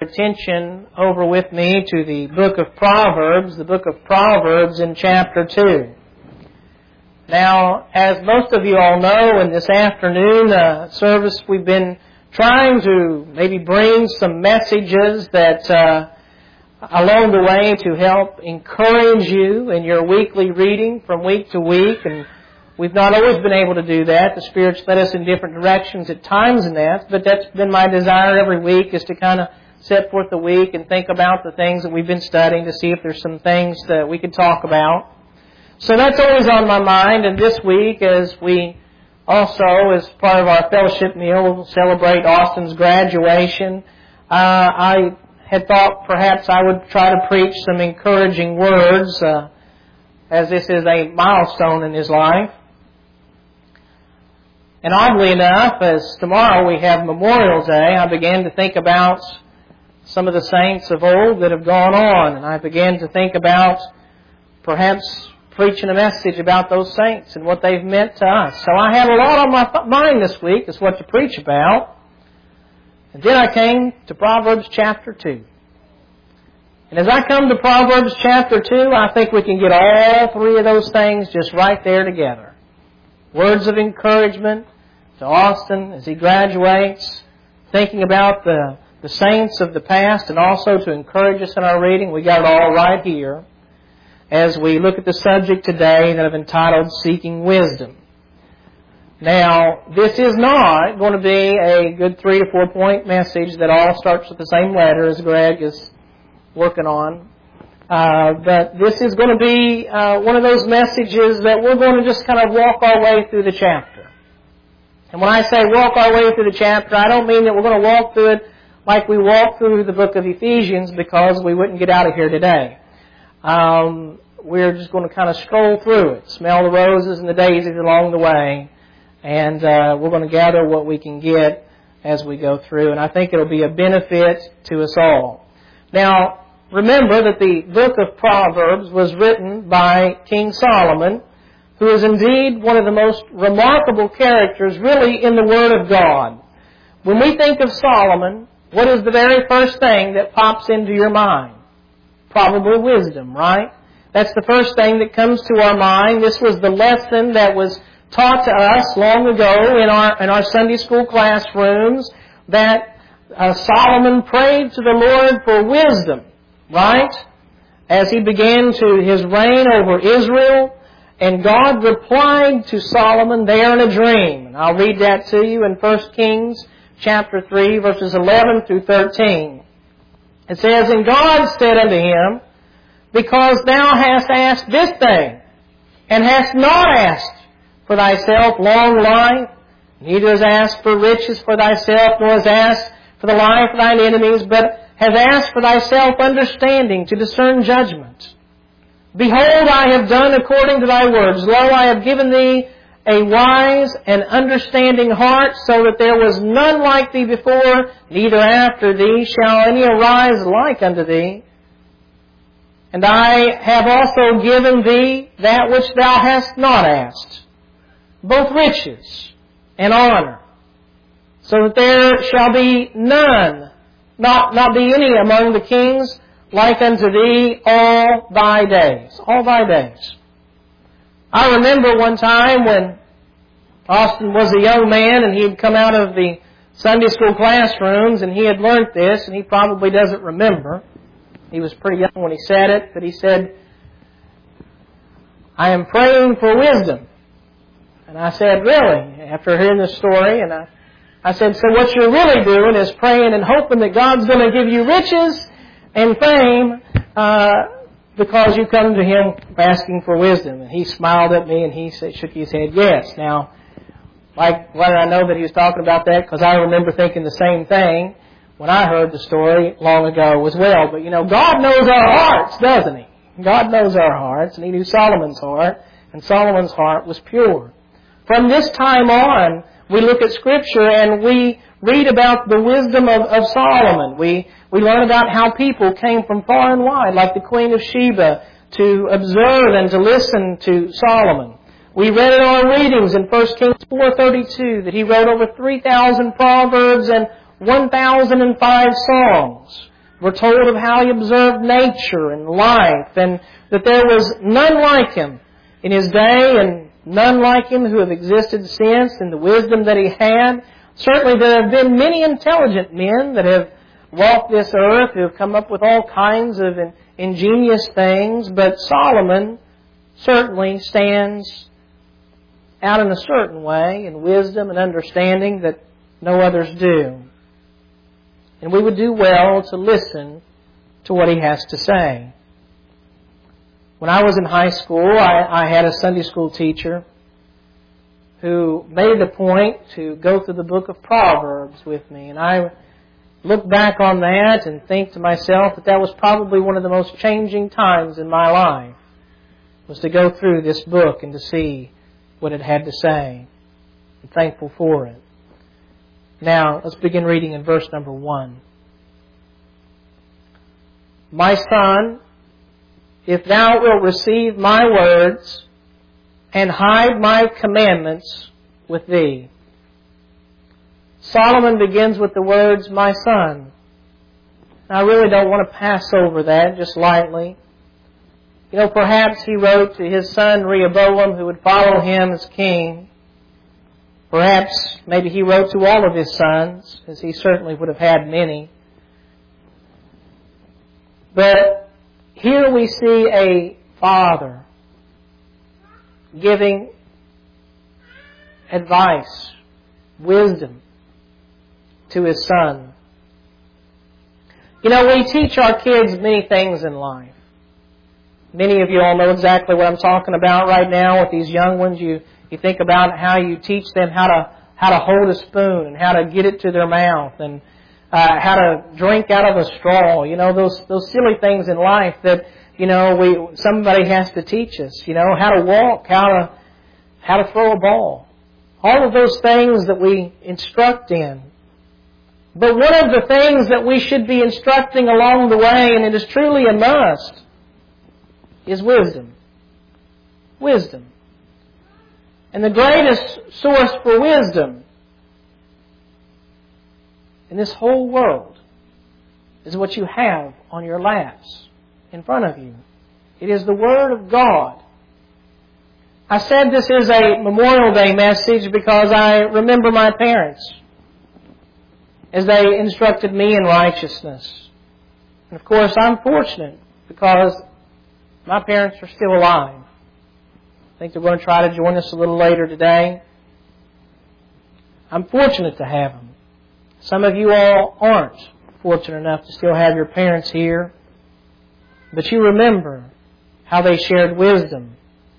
attention over with me to the book of Proverbs in chapter 2. Now, as most of you all know, in this afternoon service, we've been trying to maybe bring some messages that along the way to help encourage you in your weekly reading from week to week. And we've not always been able to do that. The Spirit's led us in different directions at times in that. But that's been my desire every week, is to kind of set forth the week and think about the things that we've been studying to see if there's some things that we could talk about. So that's always on my mind. And this week, as we also, as part of our fellowship meal, celebrate Austin's graduation, I had thought perhaps I would try to preach some encouraging words, as this is a milestone in his life. And oddly enough, as tomorrow we have Memorial Day, I began to think about some of the saints of old that have gone on. And I began to think about perhaps preaching a message about those saints and what they've meant to us. So I had a lot on my mind this week as what to preach about. And then I came to Proverbs chapter 2. And as I come to Proverbs chapter 2, I think we can get all three of those things just right there together. Words of encouragement to Austin as he graduates, thinking about the saints of the past, and also to encourage us in our reading. We got it all right here as we look at the subject today that I've entitled Seeking Wisdom. Now, this is not going to be a good 3 to 4 point message that all starts with the same letter as Greg is working on. But this is going to be one of those messages that we're going to just kind of walk our way through the chapter. And when I say walk our way through the chapter, I don't mean that we're going to walk through it like we walk through the book of Ephesians, because we wouldn't get out of here today. We're just going to kind of stroll through it, smell the roses and the daisies along the way, and we're going to gather what we can get as we go through. And I think it'll be a benefit to us all. Now, remember that the book of Proverbs was written by King Solomon, who is indeed one of the most remarkable characters really in the Word of God. When we think of Solomon, what is the very first thing that pops into your mind? Probably wisdom, right? That's the first thing that comes to our mind. This was the lesson that was taught to us long ago in our Sunday school classrooms, that Solomon prayed to the Lord for wisdom, right? As he began his reign over Israel, and God replied to Solomon there in a dream. And I'll read that to you in 1 Kings chapter 3, verses 11 through 13. It says, "And God said unto him, Because thou hast asked this thing, and hast not asked for thyself long life, neither hast asked for riches for thyself, nor hast asked for the life of thine enemies, but hast asked for thyself understanding to discern judgment. Behold, I have done according to thy words. Lo, I have given thee a wise and understanding heart, so that there was none like thee before, neither after thee shall any arise like unto thee. And I have also given thee that which thou hast not asked, both riches and honor, so that there shall be none, not be any among the kings like unto thee all thy days." All thy days. I remember one time when Austin was a young man and he had come out of the Sunday school classrooms and he had learned this, and he probably doesn't remember. He was pretty young when he said it, but he said, "I am praying for wisdom." And I said, "Really?" After hearing this story, and I said, "So what you're really doing is praying and hoping that God's going to give you riches and fame because you come to Him asking for wisdom." And he smiled at me and he shook his head, "Yes." Now, why did I know that he was talking about that? Because I remember thinking the same thing when I heard the story long ago as well. But God knows our hearts, doesn't He? God knows our hearts, and He knew Solomon's heart, and Solomon's heart was pure. From this time on, we look at Scripture and we read about the wisdom of Solomon. We learn about how people came from far and wide, like the Queen of Sheba, to observe and to listen to Solomon. We read in our readings in 1 Kings 4:32 that he wrote over 3,000 proverbs and 1,005 songs. We're told of how He observed nature and life, and that there was none like Him in His day, and none like Him who have existed since, and the wisdom that He had. Certainly there have been many intelligent men that have walked this earth, who have come up with all kinds of ingenious things, but Solomon certainly stands out in a certain way in wisdom and understanding that no others do. And we would do well to listen to what he has to say. When I was in high school, I had a Sunday school teacher who made it a point to go through the book of Proverbs with me. And I look back on that and think to myself that was probably one of the most changing times in my life, was to go through this book and to see what it had to say. I'm thankful for it. Now, let's begin reading in verse number 1. My son, if thou wilt receive my words and hide my commandments with thee. Solomon begins with the words, my son. Now, I really don't want to pass over that just lightly. You know, perhaps he wrote to his son Rehoboam, who would follow him as king. Perhaps, maybe he wrote to all of his sons, as he certainly would have had many. But here we see a father giving advice, wisdom to his son. You know, we teach our kids many things in life. Many of you all know exactly what I'm talking about right now with these young ones. You think about how you teach them how to hold a spoon and how to get it to their mouth and how to drink out of a straw. You know, those silly things in life that, you know, somebody has to teach us. You know, how to walk, how to throw a ball. All of those things that we instruct in. But one of the things that we should be instructing along the way, and it is truly a must, is wisdom. Wisdom. And the greatest source for wisdom in this whole world is what you have on your laps in front of you. It is the Word of God. I said this is a Memorial Day message because I remember my parents as they instructed me in righteousness. And of course, I'm fortunate because my parents are still alive. I think they're going to try to join us a little later today. I'm fortunate to have them. Some of you all aren't fortunate enough to still have your parents here. But you remember how they shared wisdom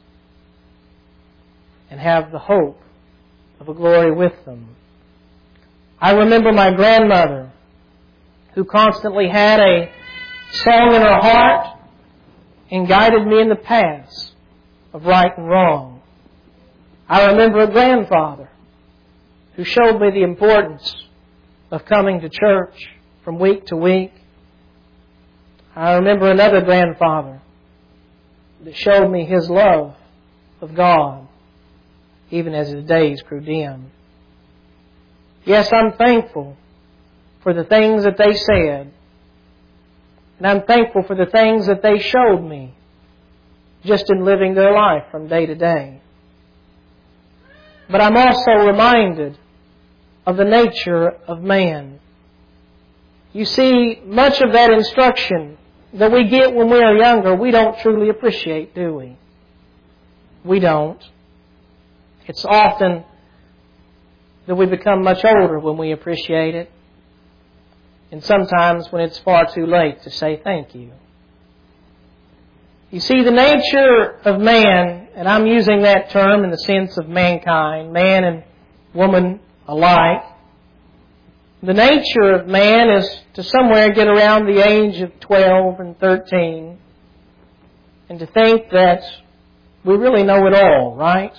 and have the hope of a glory with them. I remember my grandmother, who constantly had a song in her heart and guided me in the paths of right and wrong. I remember a grandfather who showed me the importance of coming to church from week to week. I remember another grandfather that showed me his love of God, even as his days grew dim. Yes, I'm thankful for the things that they said. And I'm thankful for the things that they showed me just in living their life from day to day. But I'm also reminded of the nature of man. You see, much of that instruction that we get when we are younger, we don't truly appreciate, do we? We don't. It's often that we become much older when we appreciate it. And sometimes when it's far too late to say thank you. You see, the nature of man, and I'm using that term in the sense of mankind, man and woman alike. The nature of man is to somewhere get around the age of 12 and 13 and to think that we really know it all, right?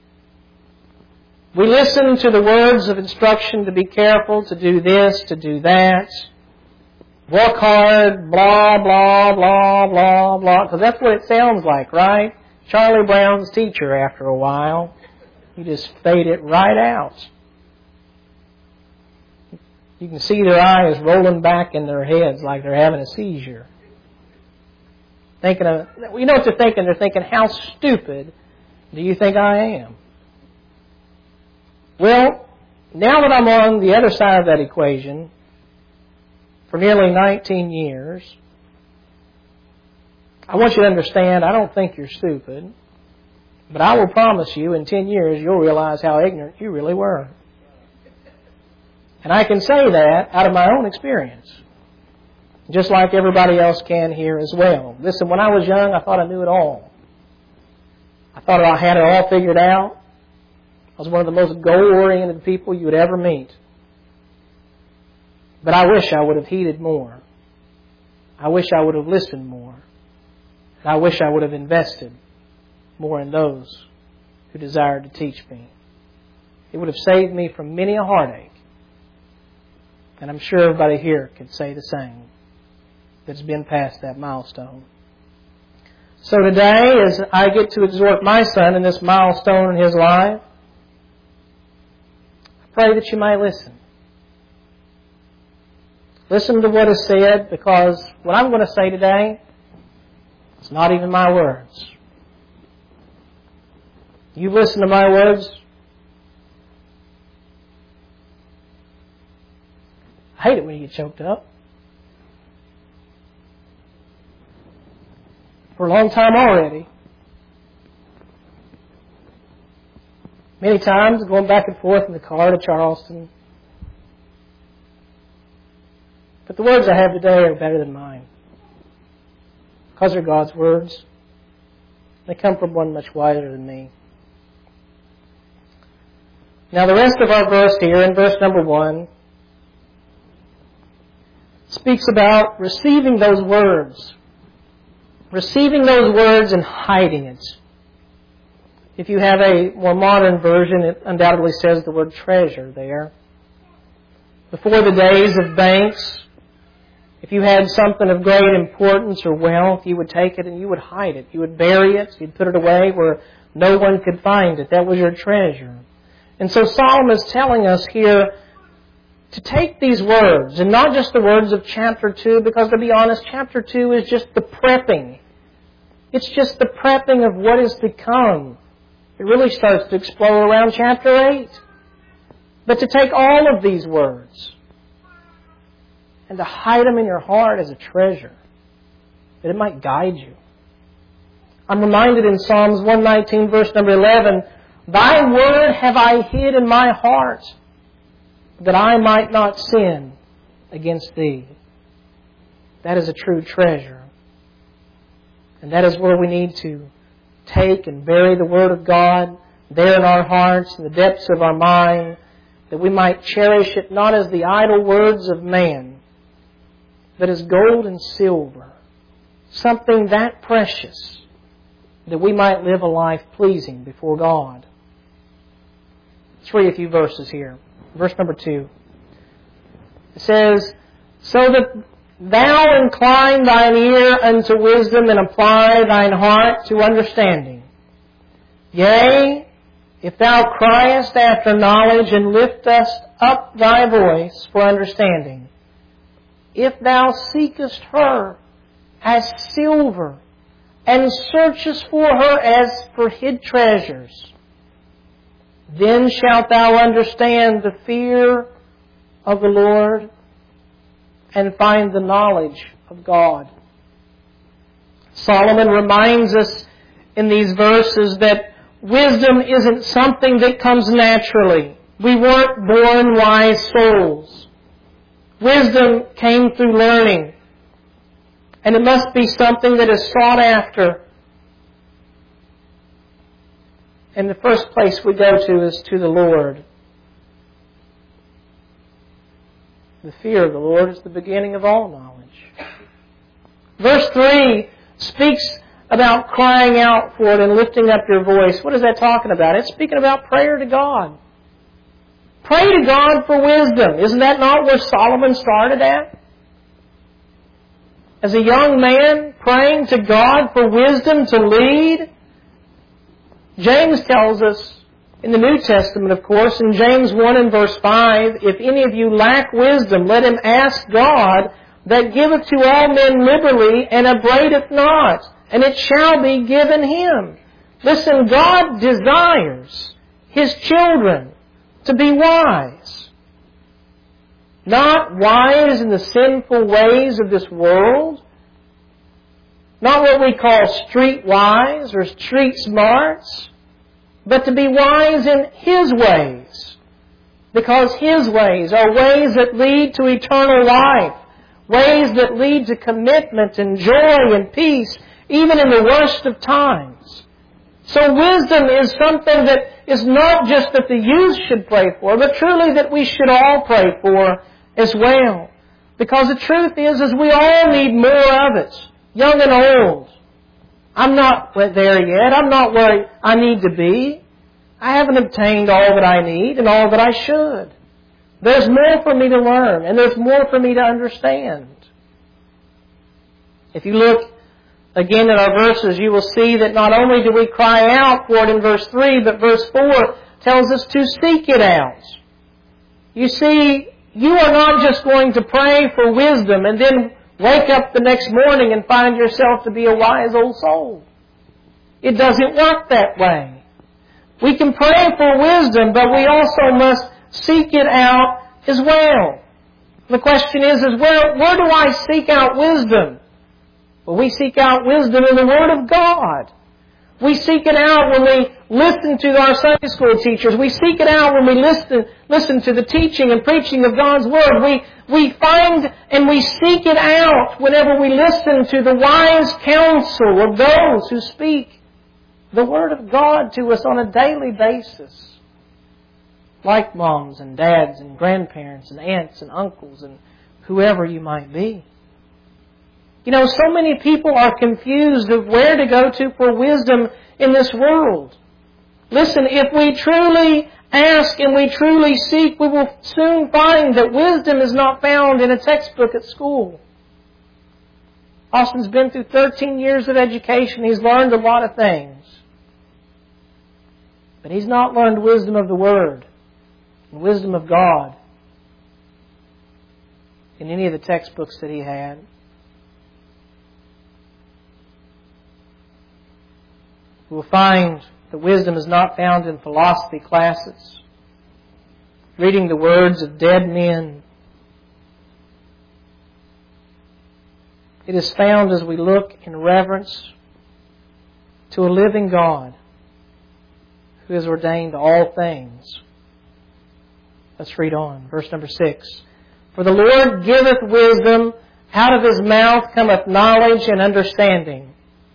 We listen to the words of instruction to be careful, to do this, to do that. Work hard, blah, blah, blah, blah, blah. Because that's what it sounds like, right? Charlie Brown's teacher after a while. You just fade it right out. You can see their eyes rolling back in their heads like they're having a seizure. You know what they're thinking? They're thinking, how stupid do you think I am? Well, now that I'm on the other side of that equation for nearly 19 years, I want you to understand, I don't think you're stupid, but I will promise you in 10 years you'll realize how ignorant you really were. And I can say that out of my own experience, just like everybody else can here as well. Listen, when I was young, I thought I knew it all. I thought I had it all figured out. I was one of the most goal-oriented people you would ever meet. But I wish I would have heeded more. I wish I would have listened more. And I wish I would have invested more in those who desired to teach me. It would have saved me from many a heartache. And I'm sure everybody here could say the same that's been past that milestone. So today, as I get to exhort my son in this milestone in his life, I pray that you might listen. Listen to what is said, because what I'm going to say today, it's not even my words. You've listened to my words. I hate it when you get choked up. For a long time already. Many times going back and forth in the car to Charleston. But the words I have today are better than mine. Because they're God's words. They come from one much wiser than me. Now the rest of our verse here, in verse number 1, speaks about receiving those words. Receiving those words and hiding it. If you have a more modern version, it undoubtedly says the word treasure there. Before the days of banks, if you had something of great importance or wealth, you would take it and you would hide it. You would bury it. You'd put it away where no one could find it. That was your treasure. And so Solomon is telling us here to take these words, and not just the words of chapter 2, because to be honest, chapter 2 is just the prepping. It's just the prepping of what is to come. It really starts to explode around chapter 8. But to take all of these words and to hide them in your heart as a treasure, that it might guide you. I'm reminded in Psalms 119, verse number 11, Thy word have I hid in my heart, that I might not sin against Thee. That is a true treasure. And that is where we need to take and bury the Word of God there in our hearts, in the depths of our mind, that we might cherish it not as the idle words of man, but as gold and silver, something that precious, that we might live a life pleasing before God. Let's read a few verses here. Verse number 2. It says, So that thou incline thine ear unto wisdom, and apply thine heart to understanding. Yea, if thou criest after knowledge, and liftest up thy voice for understanding. If thou seekest her as silver, and searchest for her as for hid treasures, then shalt thou understand the fear of the Lord, and find the knowledge of God. Solomon reminds us in these verses that wisdom isn't something that comes naturally. We weren't born wise souls. Wisdom came through learning. And it must be something that is sought after. And the first place we go to is to the Lord. The fear of the Lord is the beginning of all knowledge. Verse 3 speaks about crying out for it and lifting up your voice. What is that talking about? It's speaking about prayer to God. Pray to God for wisdom. Isn't that not where Solomon started at? As a young man, praying to God for wisdom to lead. James tells us In the New Testament, of course, in James 1 and verse 5, if any of you lack wisdom, let him ask God that giveth to all men liberally and upbraideth not, and it shall be given him. Listen, God desires His children to be wise. Not wise in the sinful ways of this world. Not what we call street wise or street smarts. But to be wise in His ways. Because His ways are ways that lead to eternal life. Ways that lead to commitment and joy and peace, even in the worst of times. So wisdom is something that is not just that the youth should pray for, but truly that we should all pray for as well. Because the truth is we all need more of it, young and old. I'm not there yet. I'm not where I need to be. I haven't obtained all that I need and all that I should. There's more for me to learn, and there's more for me to understand. If you look again at our verses, you will see that not only do we cry out for it in verse 3, but verse 4 tells us to seek it out. You see, you are not just going to pray for wisdom and then wake up the next morning and find yourself to be a wise old soul. It doesn't work that way. We can pray for wisdom, but we also must seek it out as well. The question is where do I seek out wisdom? Well, we seek out wisdom in the Word of God. We seek it out when we listen to our Sunday school teachers. We seek it out when we listen to the teaching and preaching of God's Word. We find and we seek it out whenever we listen to the wise counsel of those who speak the Word of God to us on a daily basis. Like moms and dads and grandparents and aunts and uncles and whoever you might be. You know, so many people are confused of where to go to for wisdom in this world. Listen, if we truly ask and we truly seek, we will soon find that wisdom is not found in a textbook at school. Austin's been through 13 years of education. He's learned a lot of things. But he's not learned wisdom of the Word and wisdom of God in any of the textbooks that he had. We will find that wisdom is not found in philosophy classes, reading the words of dead men. It is found as we look in reverence to a living God who has ordained all things. Let's read on. Verse number 6. For the Lord giveth wisdom, out of His mouth cometh knowledge and understanding.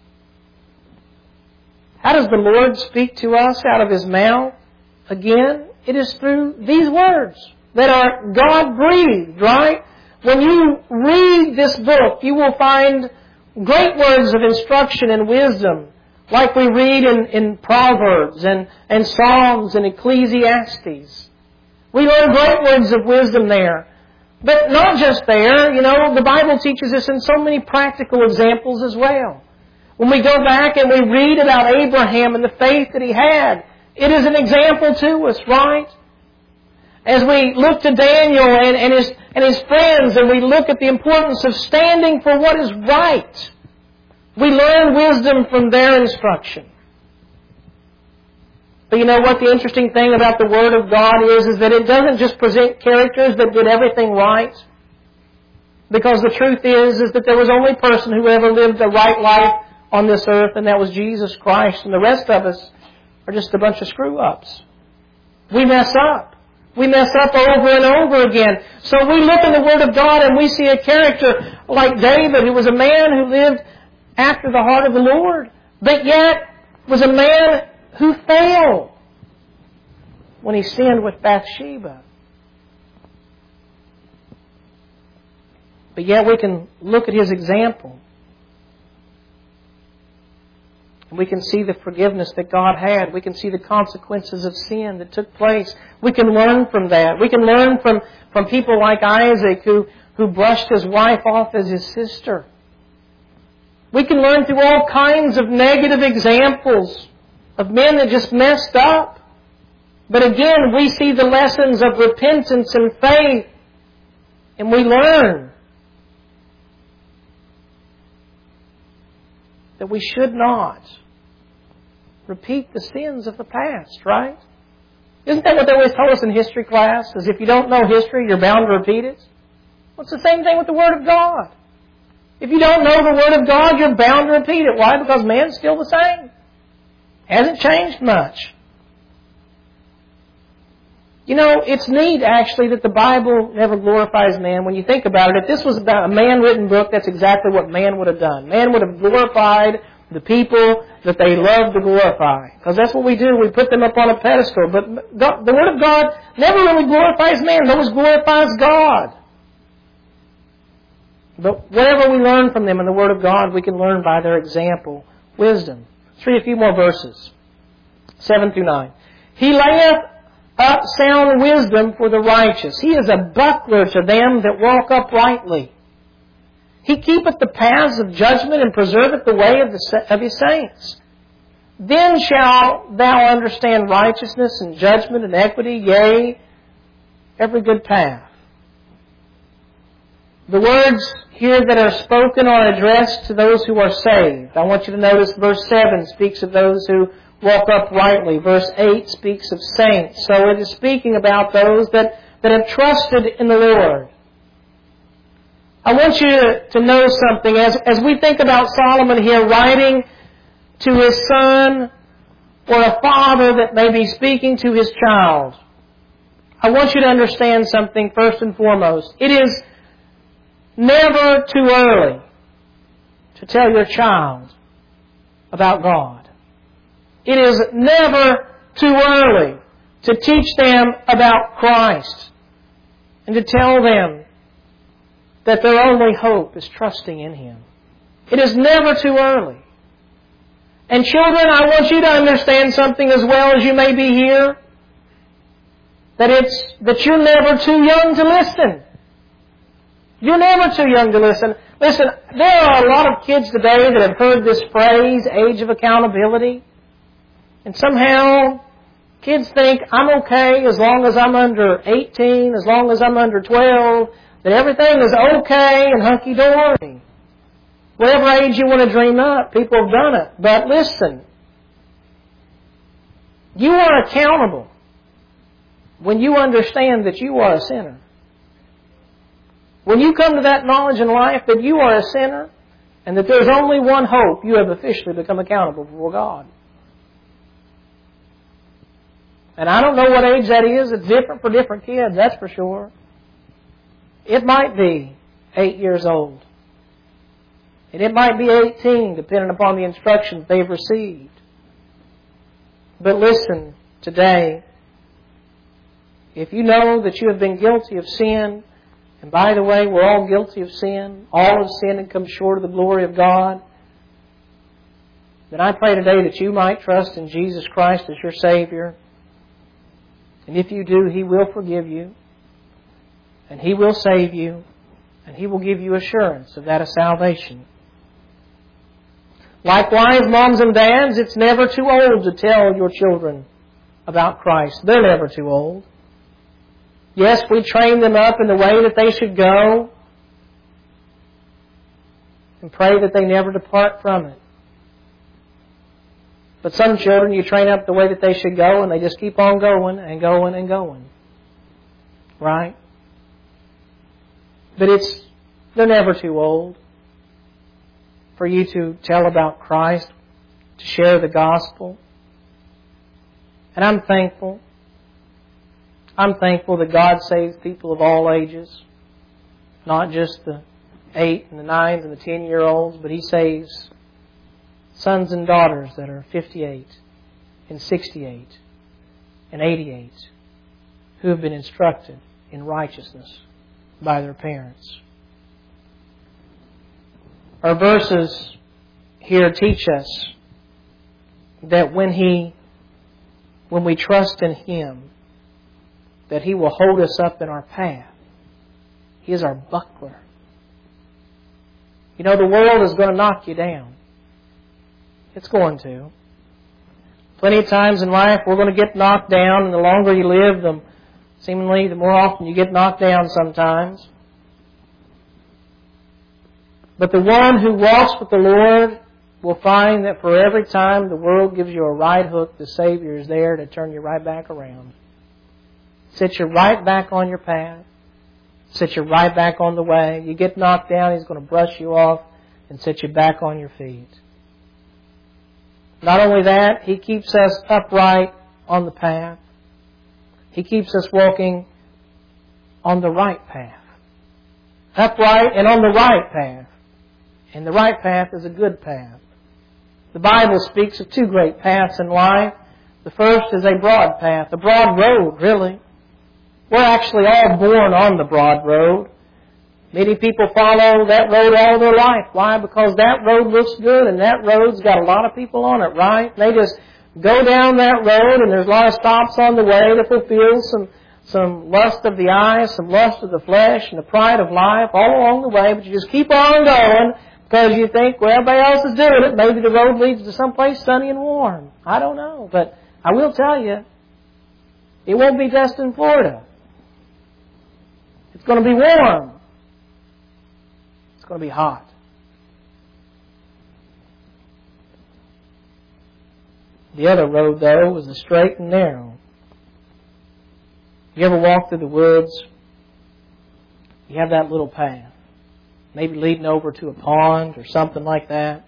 How does the Lord speak to us out of His mouth? Again, it is through these words that are God-breathed, right? When you read this book, you will find great words of instruction and wisdom, like we read in Proverbs and Psalms and Ecclesiastes. We learn great words of wisdom there. But not just there, the Bible teaches us in so many practical examples as well. When we go back and we read about Abraham and the faith that he had, it is an example to us, right? As we look to Daniel and his friends and we look at the importance of standing for what is right, we learn wisdom from their instruction. But you know what the interesting thing about the Word of God is that it doesn't just present characters that did everything right. Because the truth is that there was only a person who ever lived a right life on this earth, and that was Jesus Christ. And the rest of us are just a bunch of screw-ups. We mess up. We mess up over and over again. So we look in the Word of God and we see a character like David, who was a man who lived after the heart of the Lord, but yet was a man who failed when he sinned with Bathsheba. But yet we can look at his example. We can see the forgiveness that God had. We can see the consequences of sin that took place. We can learn from that. We can learn from people like Isaac who brushed his wife off as his sister. We can learn through all kinds of negative examples of men that just messed up. But again, we see the lessons of repentance and faith, and we learn that we should not repeat the sins of the past, right? Isn't that what they always told us in history class? Is if you don't know history, you're bound to repeat it? Well, it's the same thing with the Word of God. If you don't know the Word of God, you're bound to repeat it. Why? Because man's still the same. Hasn't changed much. You know, it's neat, actually, that the Bible never glorifies man. When you think about it, if this was about a man-written book, that's exactly what man would have done. Man would have glorified the people that they love to glorify. Because that's what we do. We put them up on a pedestal. But God, the Word of God never really glorifies man. It always glorifies God. But whatever we learn from them in the Word of God, we can learn by their example. Wisdom. Let's read a few more verses. 7 through 9. He layeth up sound wisdom for the righteous. He is a buckler to them that walk uprightly. He keepeth the paths of judgment and preserveth the way of His saints. Then shalt thou understand righteousness and judgment and equity, yea, every good path. The words here that are spoken are addressed to those who are saved. I want you to notice verse 7 speaks of those who walk uprightly. Verse 8 speaks of saints. So it is speaking about those that have trusted in the Lord. I want you to know something. As we think about Solomon here writing to his son or a father that may be speaking to his child, I want you to understand something first and foremost. It is never too early to tell your child about God. It is never too early to teach them about Christ and to tell them that their only hope is trusting in Him. It is never too early. And children, I want you to understand something as well as you may be here, that you're never too young to listen. You're never too young to listen. Listen, there are a lot of kids today that have heard this phrase, age of accountability. And somehow, kids think, I'm okay as long as I'm under 18, as long as I'm under 12, that everything is okay and hunky-dory. Whatever age you want to dream up, people have done it. But listen, you are accountable when you understand that you are a sinner. When you come to that knowledge in life that you are a sinner and that there's only one hope, you have officially become accountable before God. And I don't know what age that is. It's different for different kids, that's for sure. It might be 8 years old. And it might be 18, depending upon the instructions they've received. But listen, today, if you know that you have been guilty of sin, and by the way, we're all guilty of sin, all have sinned and come short of the glory of God, then I pray today that you might trust in Jesus Christ as your Savior. And if you do, He will forgive you. And He will save you. And He will give you assurance of that of salvation. Likewise, moms and dads, it's never too old to tell your children about Christ. They're never too old. Yes, we train them up in the way that they should go and pray that they never depart from it. But some children you train up the way that they should go and they just keep on going and going and going. Right? But they're never too old for you to tell about Christ, to share the gospel. And I'm thankful. I'm thankful that God saves people of all ages. Not just the 8 and the 9s and the 10-year-olds, but He saves sons and daughters that are 58 and 68 and 88 who have been instructed in righteousness by their parents. Our verses here teach us that when we trust in Him, that He will hold us up in our path. He is our buckler. You know, the world is going to knock you down. It's going to. Plenty of times in life we're going to get knocked down, and the longer you live, the more often you get knocked down sometimes. But the one who walks with the Lord will find that for every time the world gives you a right hook, the Savior is there to turn you right back around. Set you right back on your path. Set you right back on the way. You get knocked down, He's going to brush you off and set you back on your feet. Not only that, He keeps us upright on the path. He keeps us walking on the right path. Upright and on the right path. And the right path is a good path. The Bible speaks of two great paths in life. The first is a broad path, a broad road, really. We're actually all born on the broad road. Many people follow that road all their life. Why? Because that road looks good and that road's got a lot of people on it, right? They just go down that road and there's a lot of stops on the way to fulfill some lust of the eyes, some lust of the flesh, and the pride of life all along the way. But you just keep on going because you think, well, everybody else is doing it. Maybe the road leads to someplace sunny and warm. I don't know. But I will tell you, it won't be just in Florida. It's going to be warm. It's going to be hot. The other road, though, is the straight and narrow. You ever walk through the woods? You have that little path, maybe leading over to a pond or something like that.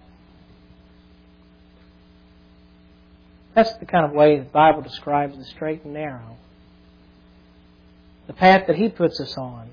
That's the kind of way the Bible describes the straight and narrow. The path that He puts us on.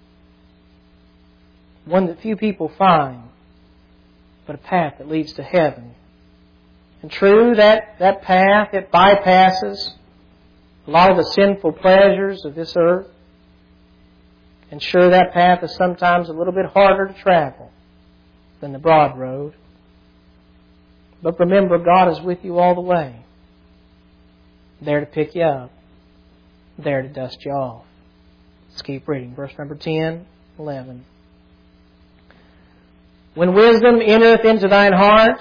One that few people find, but a path that leads to heaven. And true, that path, it bypasses a lot of the sinful pleasures of this earth. And sure, that path is sometimes a little bit harder to travel than the broad road. But remember, God is with you all the way. There to pick you up. There to dust you off. Let's keep reading. Verse number 10, 11. When wisdom entereth into thine heart,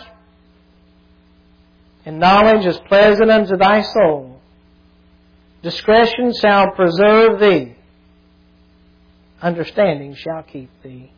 and knowledge is pleasant unto thy soul, discretion shall preserve thee, understanding shall keep thee.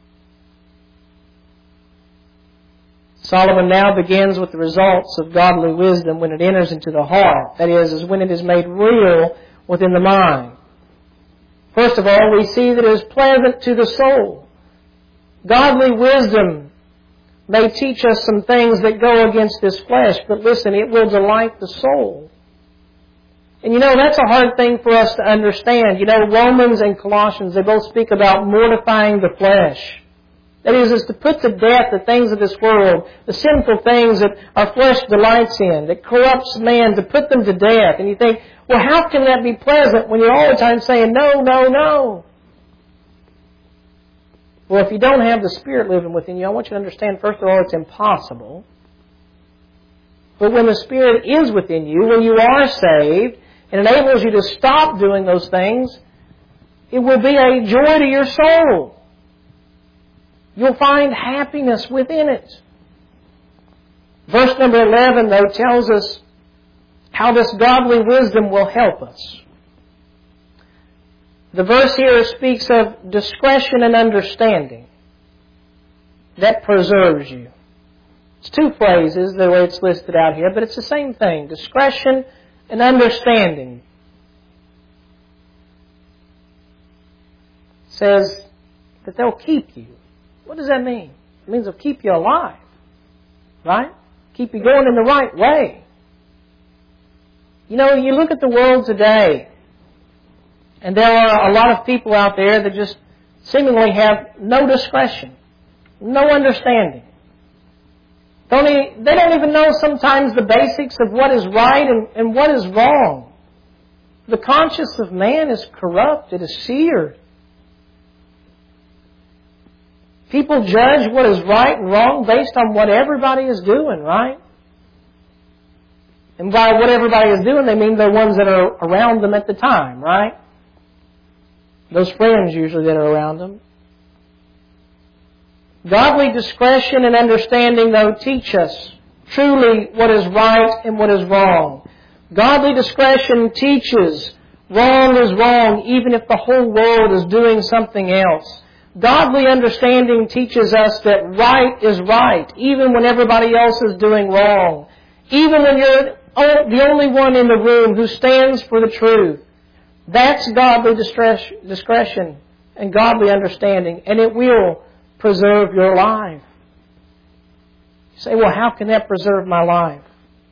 Solomon now begins with the results of godly wisdom when it enters into the heart. That is when it is made real within the mind. First of all, we see that it is pleasant to the soul. Godly wisdom may teach us some things that go against this flesh, but listen, it will delight the soul. And that's a hard thing for us to understand. Romans and Colossians, they both speak about mortifying the flesh. That is to put to death the things of this world, the sinful things that our flesh delights in, that corrupts man, to put them to death. And you think, well, how can that be pleasant when you're all the time saying, no, no, no? Well, if you don't have the Spirit living within you, I want you to understand, first of all, it's impossible. But when the Spirit is within you, when you are saved, and enables you to stop doing those things, it will be a joy to your soul. You'll find happiness within it. Verse number 11, though, tells us how this godly wisdom will help us. The verse here speaks of discretion and understanding that preserves you. It's two phrases, the way it's listed out here, but it's the same thing. Discretion and understanding. It says that they'll keep you. What does that mean? It means they'll keep you alive. Right? Keep you going in the right way. You look at the world today, and there are a lot of people out there that just seemingly have no discretion, no understanding. They don't even know sometimes the basics of what is right and what is wrong. The conscience of man is corrupt. It is seared. People judge what is right and wrong based on what everybody is doing, right? And by what everybody is doing, they mean the ones that are around them at the time, right? Those friends usually that are around them. Godly discretion and understanding, though, teach us truly what is right and what is wrong. Godly discretion teaches wrong is wrong even if the whole world is doing something else. Godly understanding teaches us that right is right even when everybody else is doing wrong. Even when you're the only one in the room who stands for the truth. That's godly discretion and godly understanding, and it will preserve your life. You say, well, how can that preserve my life?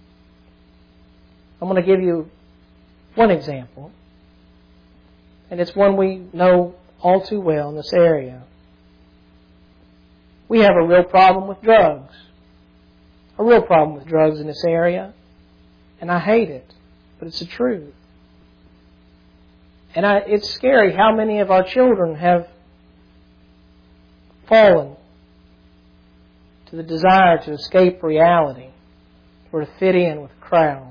I'm going to give you one example, and it's one we know all too well in this area. We have a real problem with drugs. A real problem with drugs in this area. And I hate it, but it's the truth. And it's scary how many of our children have fallen to the desire to escape reality or to fit in with the crowd.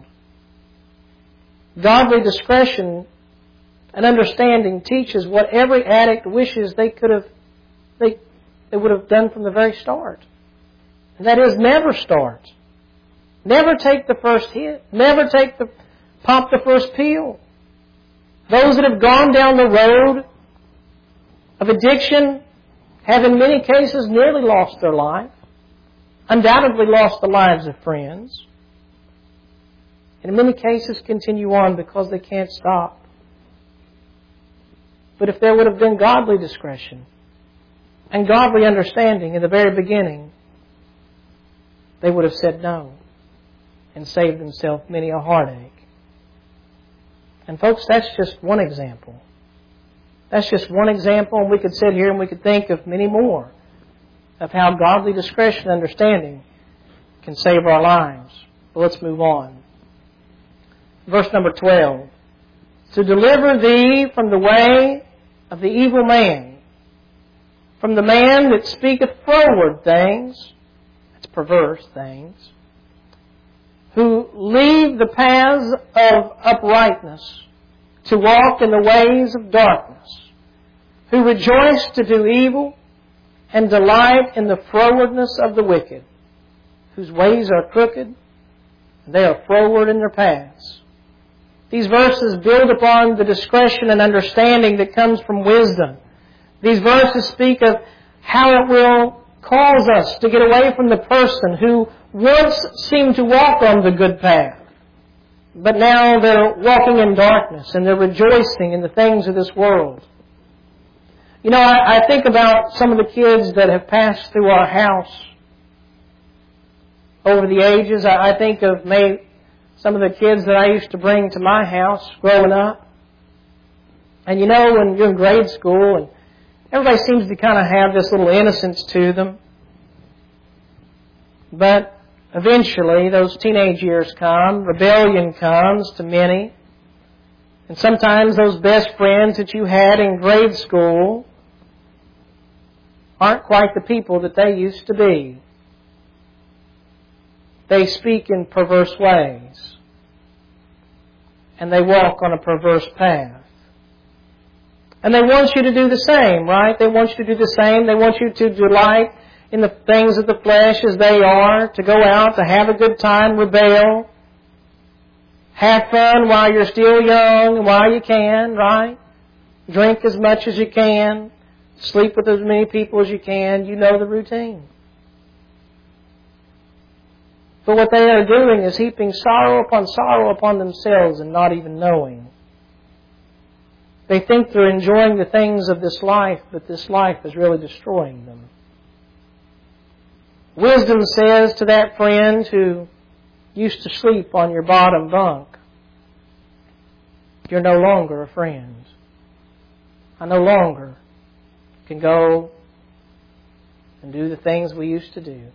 Godly discretion and understanding teaches what every addict wishes they would have done from the very start. And that is never start. Never take the first hit. Never pop the first pill. Those that have gone down the road of addiction have in many cases nearly lost their life. Undoubtedly lost the lives of friends. And in many cases continue on because they can't stop. But if there would have been godly discretion and godly understanding in the very beginning, they would have said no and saved themselves many a heartache. And folks, that's just one example. That's just one example, and we could sit here and we could think of many more of how godly discretion and understanding can save our lives. But let's move on. Verse number 12. To deliver thee from the way of the evil man, from the man that speaketh froward things, that's perverse things, who leave the paths of uprightness to walk in the ways of darkness, who rejoice to do evil and delight in the frowardness of the wicked, whose ways are crooked, and they are froward in their paths. These verses build upon the discretion and understanding that comes from wisdom. These verses speak of how it will cause us to get away from the person who once seemed to walk on the good path, but now they're walking in darkness and they're rejoicing in the things of this world. You know, I think about some of the kids that have passed through our house over the ages. I think of some of the kids that I used to bring to my house growing up. And you know, when you're in grade school and everybody seems to kind of have this little innocence to them. But eventually those teenage years come, rebellion comes to many. And sometimes those best friends that you had in grade school aren't quite the people that they used to be. They speak in perverse ways. And they walk on a perverse path. And they want you to do the same, right? They want you to do the same. They want you to delight in the things of the flesh as they are, to go out, to have a good time, rebel, have fun while you're still young, while you can, right? Drink as much as you can, sleep with as many people as you can. You know the routine. But what they are doing is heaping sorrow upon themselves and not even knowing. They think they're enjoying the things of this life, but this life is really destroying them. Wisdom says to that friend who used to sleep on your bottom bunk, you're no longer a friend. I no longer can go and do the things we used to do.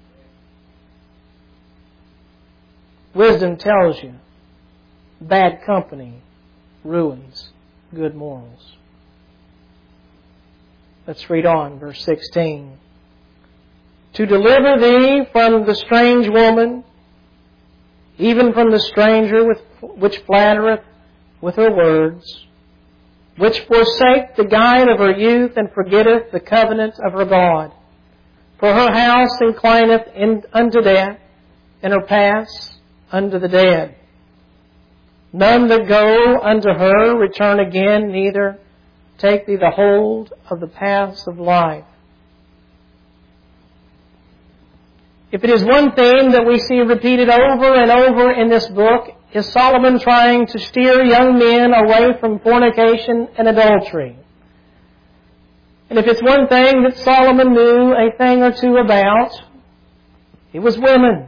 Wisdom tells you bad company ruins good morals. Let's read on, verse 16. To deliver thee from the strange woman, even from the stranger which flattereth with her words, which forsake the guide of her youth and forgetteth the covenant of her God. For her house inclineth unto death, in her paths unto the dead. None that go unto her return again, neither take thee the hold of the paths of life. If it is one theme that we see repeated over and over in this book, is Solomon trying to steer young men away from fornication and adultery. And if it's one thing that Solomon knew a thing or two about, it was women.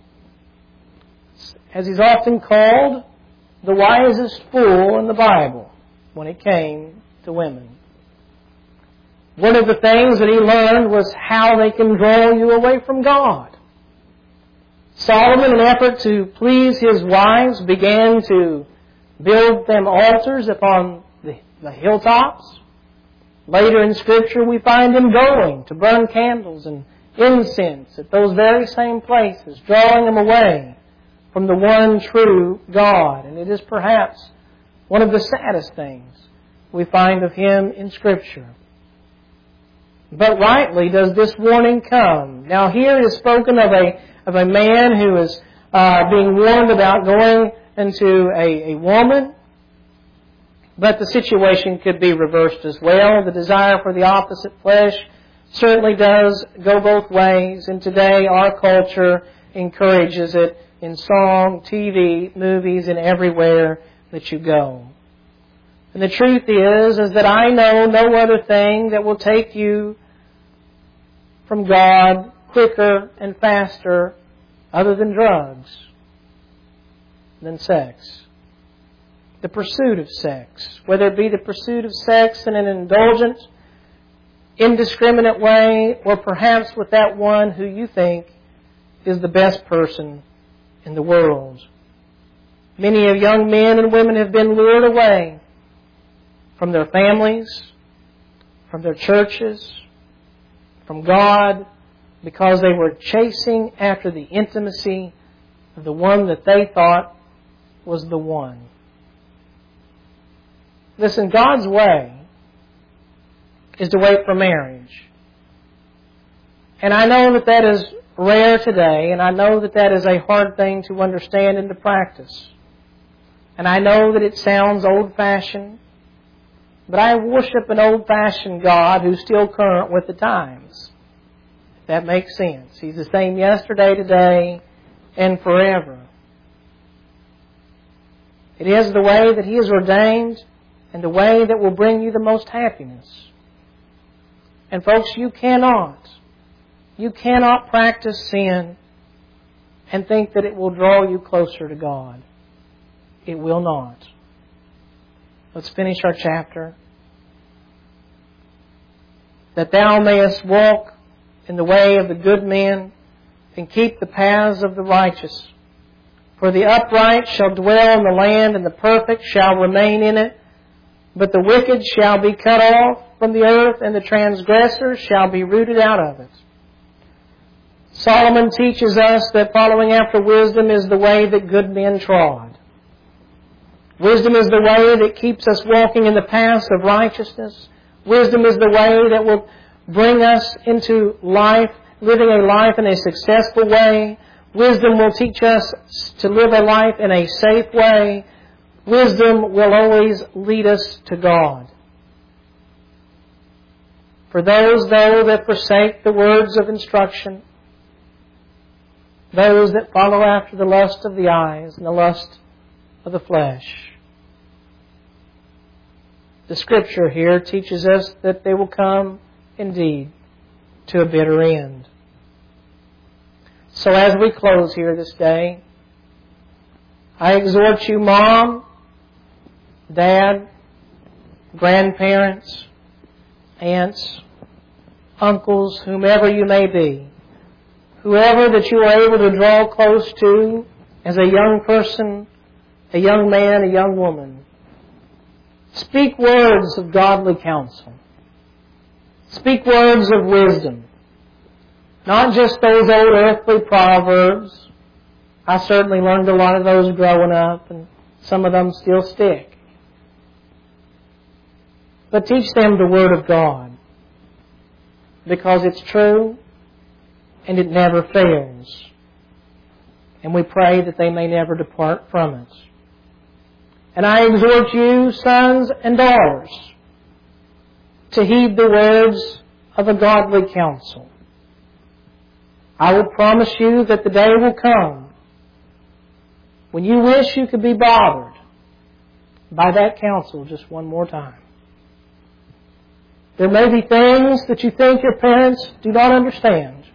As he's often called, the wisest fool in the Bible when it came to women. One of the things that he learned was how they can draw you away from God. Solomon, in an effort to please his wives, began to build them altars upon the hilltops. Later in Scripture, we find him going to burn candles and incense at those very same places, drawing them away from the one true God. And it is perhaps one of the saddest things we find of him in Scripture. But rightly does this warning come. Now here is spoken of a man who is being warned about going into a woman. But the situation could be reversed as well. The desire for the opposite flesh certainly does go both ways. And today our culture encourages it in song, TV, movies, and everywhere that you go. And the truth is that I know no other thing that will take you from God quicker and faster other than drugs, than sex. The pursuit of sex, whether it be the pursuit of sex in an indulgent, indiscriminate way, or perhaps with that one who you think is the best person in the world. Many of young men and women have been lured away from their families, from their churches, from God, because they were chasing after the intimacy of the one that they thought was the one. Listen, God's way is to wait for marriage. And I know that that is rare today, and I know that that is a hard thing to understand and to practice. And I know that it sounds old-fashioned, but I worship an old-fashioned God who's still current with the times. If that makes sense. He's the same yesterday, today, and forever. It is the way that He has ordained and the way that will bring you the most happiness. And folks, you cannot practice sin and think that it will draw you closer to God. It will not. Let's finish our chapter. That thou mayest walk in the way of the good men and keep the paths of the righteous. For the upright shall dwell in the land, and the perfect shall remain in it. But the wicked shall be cut off from the earth, and the transgressors shall be rooted out of it. Solomon teaches us that following after wisdom is the way that good men trod. Wisdom is the way that keeps us walking in the paths of righteousness. Wisdom is the way that will bring us into life, living a life in a successful way. Wisdom will teach us to live a life in a safe way. Wisdom will always lead us to God. For those, though, that forsake the words of instruction, those that follow after the lust of the eyes and the lust of the flesh, the Scripture here teaches us that they will come, indeed, to a bitter end. So as we close here this day, I exhort you, Mom, Dad, grandparents, aunts, uncles, whomever you may be, whoever that you are able to draw close to as a young person, a young man, a young woman. Speak words of godly counsel. Speak words of wisdom. Not just those old earthly proverbs. I certainly learned a lot of those growing up, and some of them still stick. But teach them the Word of God, because it's true and it never fails. And we pray that they may never depart from it. And I exhort you, sons and daughters, to heed the words of a godly counsel. I will promise you that the day will come when you wish you could be bothered by that counsel just one more time. There may be things that you think your parents do not understand.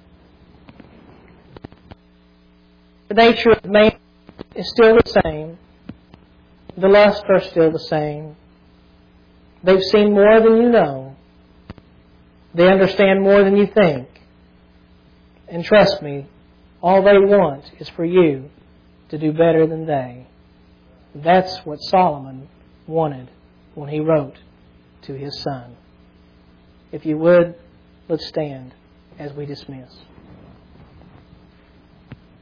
The nature of man is still the same. The lusts are still the same. They've seen more than you know. They understand more than you think. And trust me, all they want is for you to do better than they. That's what Solomon wanted when he wrote to his son. If you would, let's stand as we dismiss.